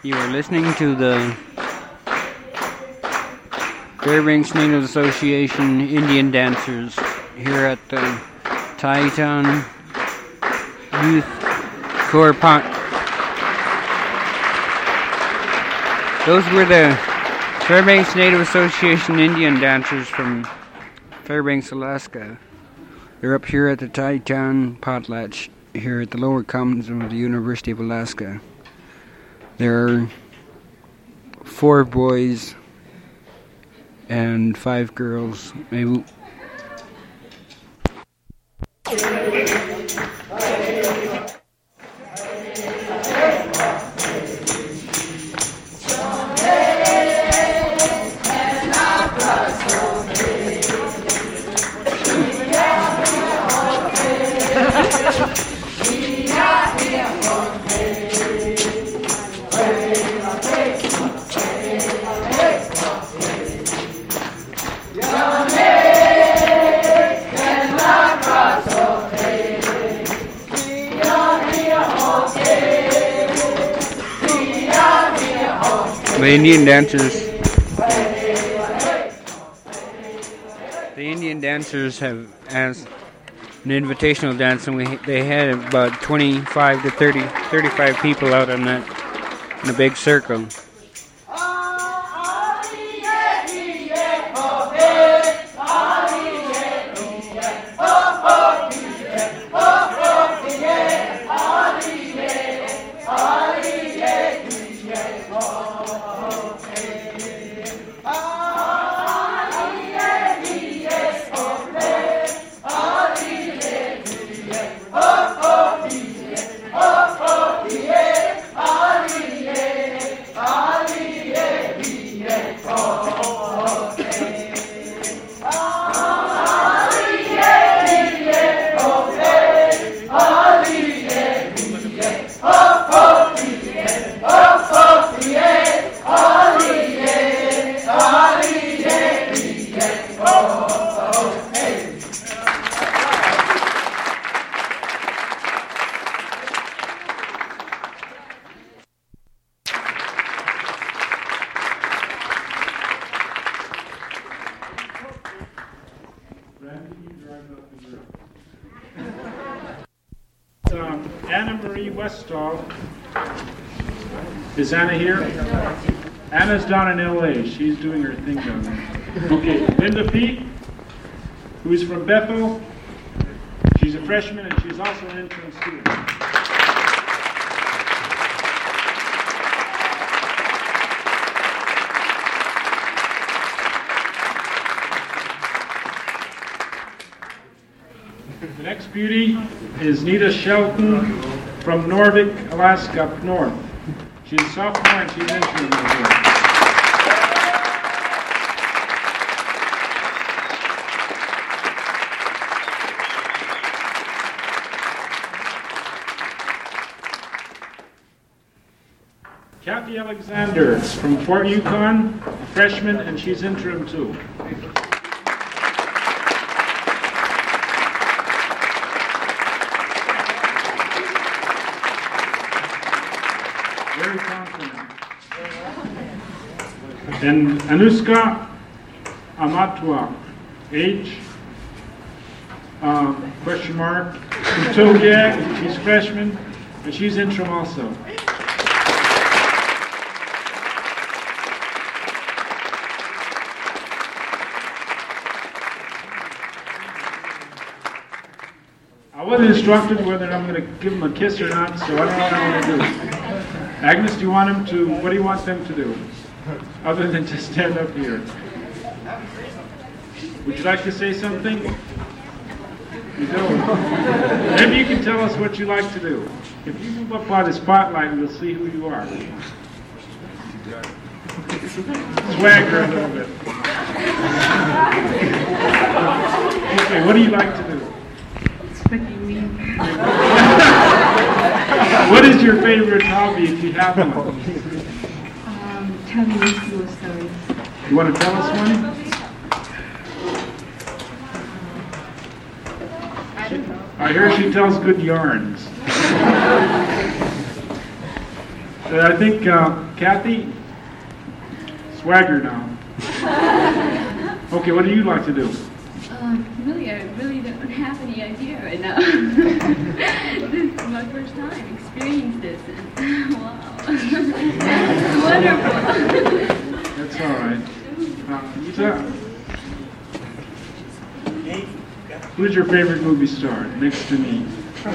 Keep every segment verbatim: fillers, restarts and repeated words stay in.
You are listening to the Fairbanks Native Association Indian Dancers here at the Tytown Youth Corps Pond. Those were the Fairbanks Native Association Indian Dancers from Fairbanks, Alaska. They're up here at the Tytown Potlatch here at the lower commons of the University of Alaska. There are four boys and five girls. Maybe. The Indian dancers, the Indian dancers have asked an invitational dance, and we they had about twenty-five to thirty, thirty-five people out on that in a big circle. Um, Anna Marie Westall. Is Anna here? Anna's down in L A. She's doing her thing down there. Okay, Linda Peake, who's from Bethel. She's a freshman and she's also an intern student. The next beauty is Nita Shelton from Norvik, Alaska, up north. She's a sophomore and she's entering here. Kathy Alexander from Fort Yukon, a freshman, and she's interim too. Very confident. And Anuska Amatwa, age, um, question mark, from Togiak, she's freshman, and she's interim also. I wasn't instructed whether I'm going to give them a kiss or not, so I don't know what I want to do. Agnes, do you want them to, what do you want them to do? Other than to stand up here. Would you like to say something? You don't? Maybe you can tell us what you like to do. If you move up by the spotlight, we'll see who you are. Swagger a little bit. Okay, what do you like to do? What do you mean? What is your favorite hobby if you have one? Um, telling you stories. You want to tell us one? I don't know. I hear she tells good yarns. So I think, uh, Kathy, swagger now. Okay, what do you like to do? Um, really, I really don't have any idea right now. This is my first time experiencing this. And, wow. Wonderful. That's all right. Uh, so, who's your favorite movie star next to me?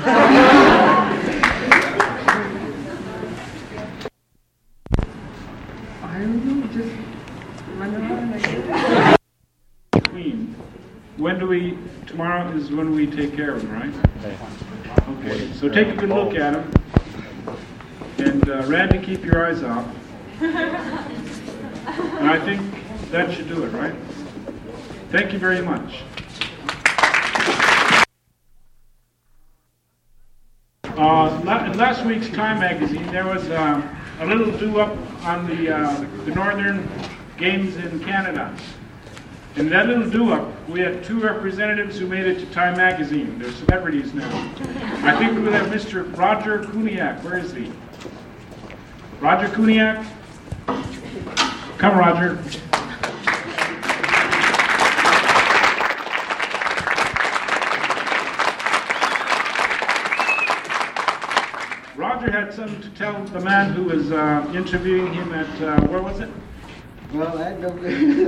I don't know, just run around like that. Queen. When do we, tomorrow is when we take care of him, right? Okay, so take a good look at him. And uh, Randy, keep your eyes off. And I think that should do it, right? Thank you very much. Uh, la- in last week's Time magazine, there was uh, a little do-up on the, uh, the Northern Games in Canada. In that little do-up, we had two representatives who made it to Time magazine. They're celebrities now. I think we will have Mister Roger Kuniak. Where is he? Roger Kuniak? Come, Roger. Roger had something to tell the man who was uh, interviewing him at, uh, where was it? Well, I don't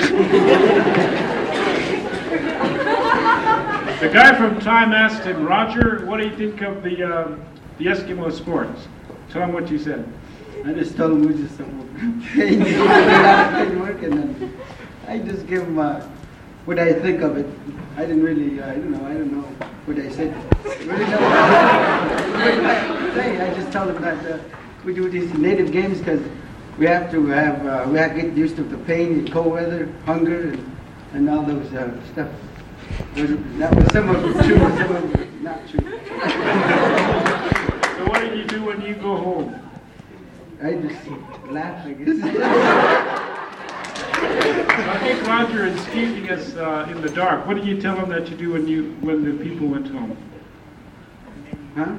The guy from Time asked him, Roger, what do you think of the uh, the Eskimo sports? Tell him what you said. I just told him we just some pain work, and then I just give him uh, what I think of it. I didn't really, uh, I don't know, I don't know what I said. Really don't know. I just told him that uh, we do these native games because we have to have, uh, we have to get used to the pain, the cold weather, hunger, and, and all those uh, stuff. That was some of it true, some of it not true. So what do you do when you go home? I just laugh, I guess. I think Roger is keeping us uh, in the dark. What do you tell him that you do when you when the people went home? Huh?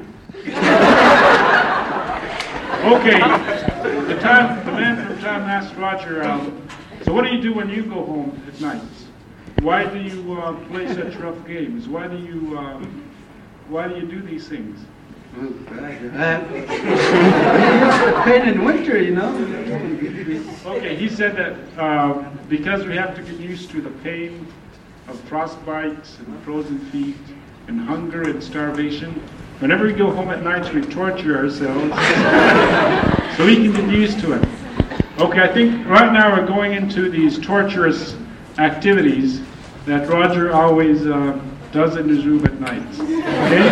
Okay. The time the man from Time asked Roger, um, so what do you do when you go home at night? Why do you uh, play such rough games? Why do you uh, why do you do these things? Oh, God. Uh, pain in winter, you know. Okay, he said that uh, because we have to get used to the pain of frostbites and frozen feet and hunger and starvation, whenever we go home at night, we torture ourselves so we can get used to it. Okay, I think right now we're going into these torturous activities that Roger always uh, does in his room at night. Okay?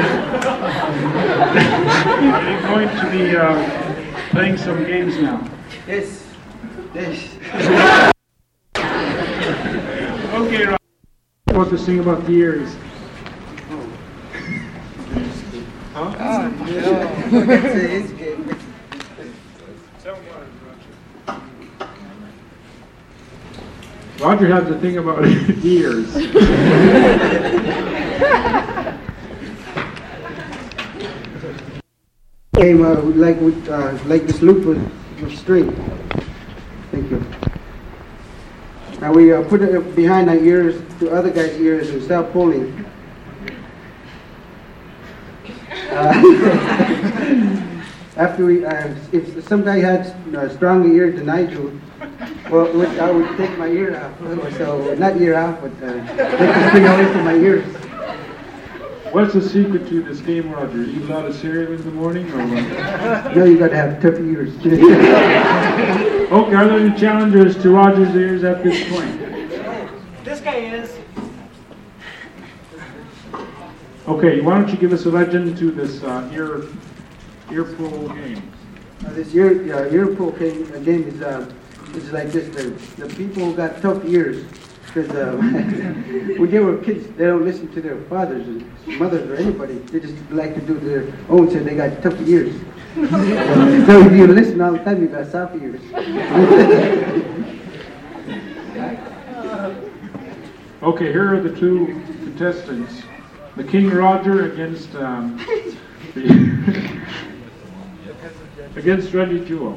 We're going to be uh, playing some games now. Yes. Yes. Okay, Roger. What to sing about the ears? Huh? Oh, no. That's his game. Roger has a thing about ears. Came uh, like with, uh, like this loop was, was straight. Thank you. Now we uh, put it behind our ears, to other guys' ears, and start pulling. Uh, after we, uh, if some guy had a stronger ear than I do, well, would, I would take my ear off. So not ear off, but uh, take the string away from my ears. What's the secret to this game, Roger? Eat a lot of cereal in the morning, or what? No, you got to have tough ears. Okay, are there any challengers to Roger's ears at this point? This guy is. Okay, why don't you give us a legend to this uh, ear ear pull game? Uh, this ear uh, ear pull game, uh, game is uh, is like this. The, the people who got tough ears, because uh, when they were kids, they don't listen to their fathers or mothers or anybody. They just like to do their own, so they got tough ears. So if you listen all the time, you got soft ears. Okay, here are the two contestants. The King Roger against um, the against Reggie Jewell.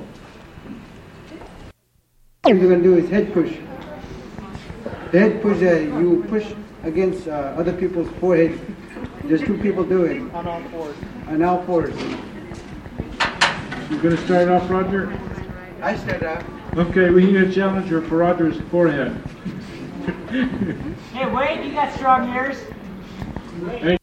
What you're going to do is head push. The head push, uh, you push against uh, other people's forehead. There's two people do it. On all fours. On all fours. You're going to start off, Roger? I start out. Okay, we need a challenger for Roger's forehead. Hey, Wade, you got strong ears. Hey.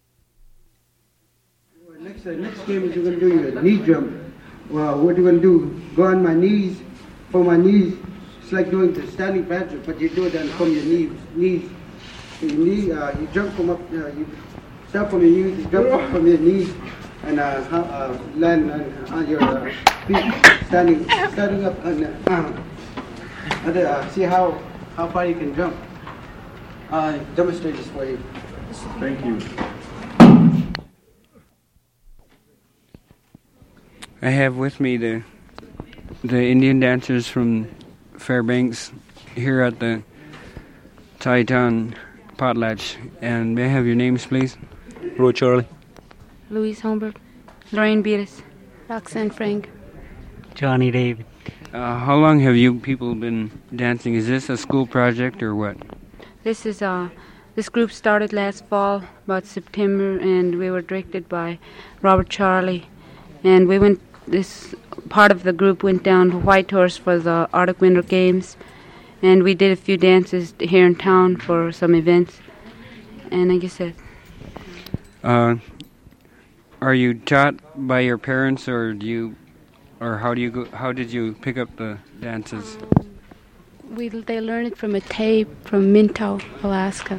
Next, uh, next game is you're going to do your knee jump. Well, what you're going to do, go on my knees, for my knees. It's like doing the standing patrick, but you do it on, from your knees. knees. Your knee, uh, you jump from up, uh, you start from your knees, you jump up from your knees, and uh, uh, land on, on your uh, feet, standing, standing up on the, uh, on the, uh, see how, how far you can jump. Uh, demonstrate this for you. Thank you. I have with me the the Indian dancers from Fairbanks here at the Thai-Town Potlatch. And may I have your names, please? Roy Charlie. Louise Holmberg. Lorraine Beatis. Roxanne Frank. Johnny David. Uh, how long have you people been dancing? Is this a school project or what? This is uh this group started last fall, about September, and we were directed by Robert Charlie. And we went, this part of the group went down to Whitehorse for the Arctic Winter Games, and we did a few dances here in town for some events. And I guess that. Uh, are you taught by your parents, or do you, or how do you go? How did you pick up the dances? We they learned it from a tape from Minto, Alaska.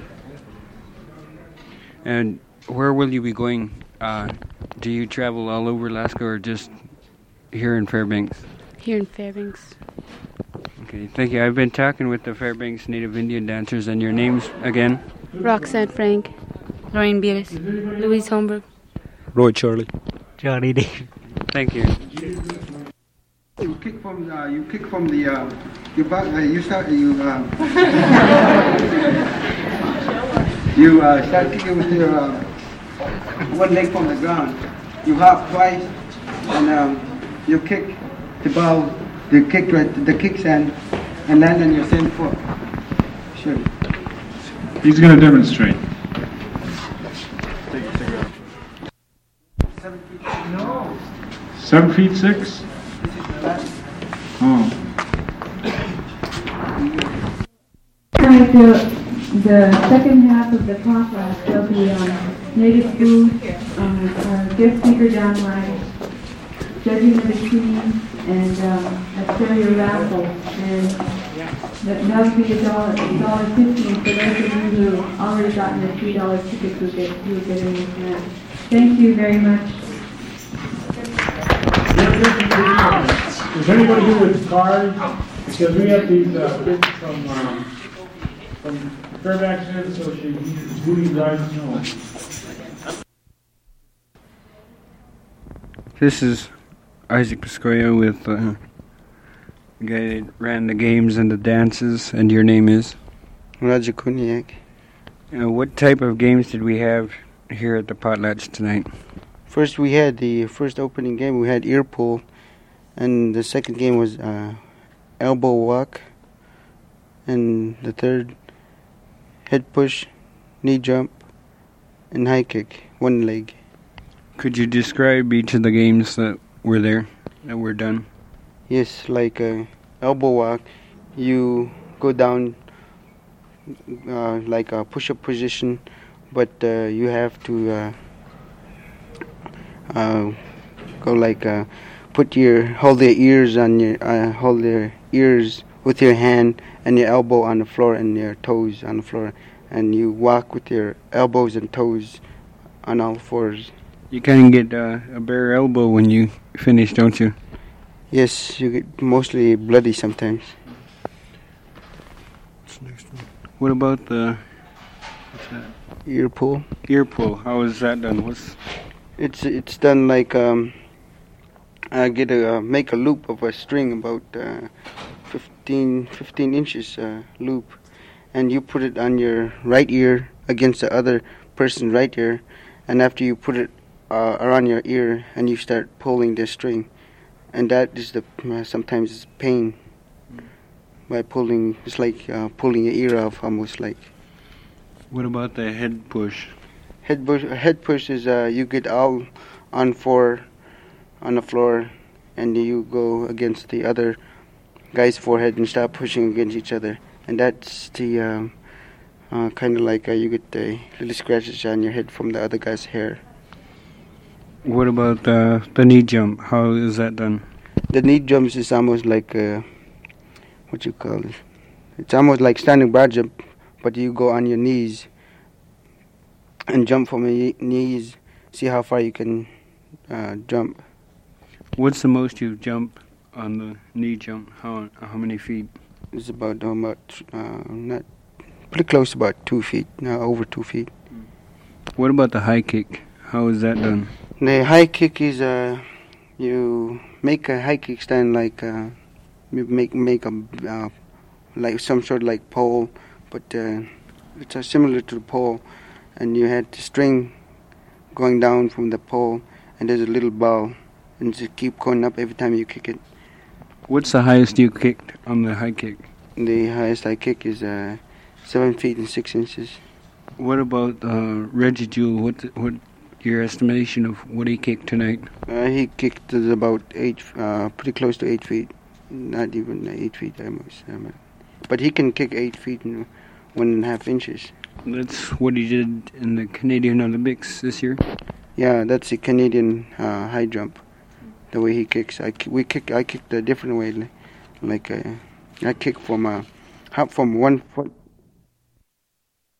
And where will you be going? Uh, do you travel all over Alaska or just here in Fairbanks? Here in Fairbanks. Okay, thank you. I've been talking with the Fairbanks Native Indian dancers, and your names again? Roxanne Frank. Lorraine Beatis. Louise Holmberg. Roy Charlie. Johnny David. Thank you. You kick from uh, you kick from the uh, you back, uh, you start you uh, you uh, start kicking with your uh, one leg from the ground. You hop twice and um, you kick the ball, the kick right, the kickstand, and land on your same foot. Sure. He's going to demonstrate. Seven feet. No. Seven feet six? Oh. Tonight, the, the second half of the conference, there'll be um, native food, um, uh, guest speaker John Ryan, judging of the team, and um, a stereo raffle. And that, that'll be a dollar, dollar fifteen for those of you who already gotten the three dollar tickets who get who get in this match. Thank you very much. Does anybody here with cards? Because we have these uh, kids from, um, from Fairbanks Native Association, Judy Drive Snow. This is Isaac Piscoya with uh, the guy that ran the games and the dances, and your name is? Roger Kuniak. Uh, what type of games did we have here at the Potlatch tonight? First, we had the first opening game. We had ear pull, and the second game was uh, elbow walk, and the third head push, knee jump, and high kick, one leg. Could you describe each of the games that were there, that were done? Yes, like uh, elbow walk, you go down uh, like a push-up position, but uh, you have to uh, uh, go like uh, put your hold your ears on your uh, hold your ears with your hand and your elbow on the floor and your toes on the floor, and you walk with your elbows and toes on all fours. You kind of get uh, a bare elbow when you finish, don't you? Yes, you get mostly bloody sometimes. What's the next one? What about the what's that? Ear pull. Ear pull. How is that done? What's It's it's done like um, I get a uh, make a loop of a string about uh, fifteen, fifteen inches uh, loop, and you put it on your right ear against the other person's right ear, and after you put it uh, around your ear, and you start pulling the string, and that is the uh, sometimes it's pain by pulling. It's like uh, pulling your ear off, almost like. What about the head push? Head push. Head push is uh, you get all on four on the floor, and you go against the other guy's forehead and start pushing against each other, and that's the uh, uh, kind of like uh, you get the little scratches on your head from the other guy's hair. What about the the knee jump? How is that done? The knee jumps is almost like uh, what you call it. It's almost like standing bar jump, but you go on your knees and jump from your knees. See how far you can uh, jump. What's the most you jump on the knee jump? How how many feet? It's about how much? Uh, not pretty close, to about two feet. No, over two feet. What about the high kick? How is that done? The high kick is uh, you make a high kick stand like uh, you make make a uh, like some sort of like pole, but uh, it's uh, similar to the pole, and you had the string going down from the pole, and there's a little ball, and just keep going up every time you kick it. What's the highest you kicked on the high kick? The highest I kick is uh, seven feet and six inches. What about uh, Reggie Jewell? What what your estimation of what he kicked tonight? Uh, he kicked is about eight, uh, pretty close to eight feet, not even eight feet almost. Um, but he can kick eight feet and one and a half inches. That's what he did in the Canadian Olympics this year. Yeah, that's the Canadian uh, high jump. The way he kicks, I we kick. I kicked a different way, like uh, I kick from uh, hop from one foot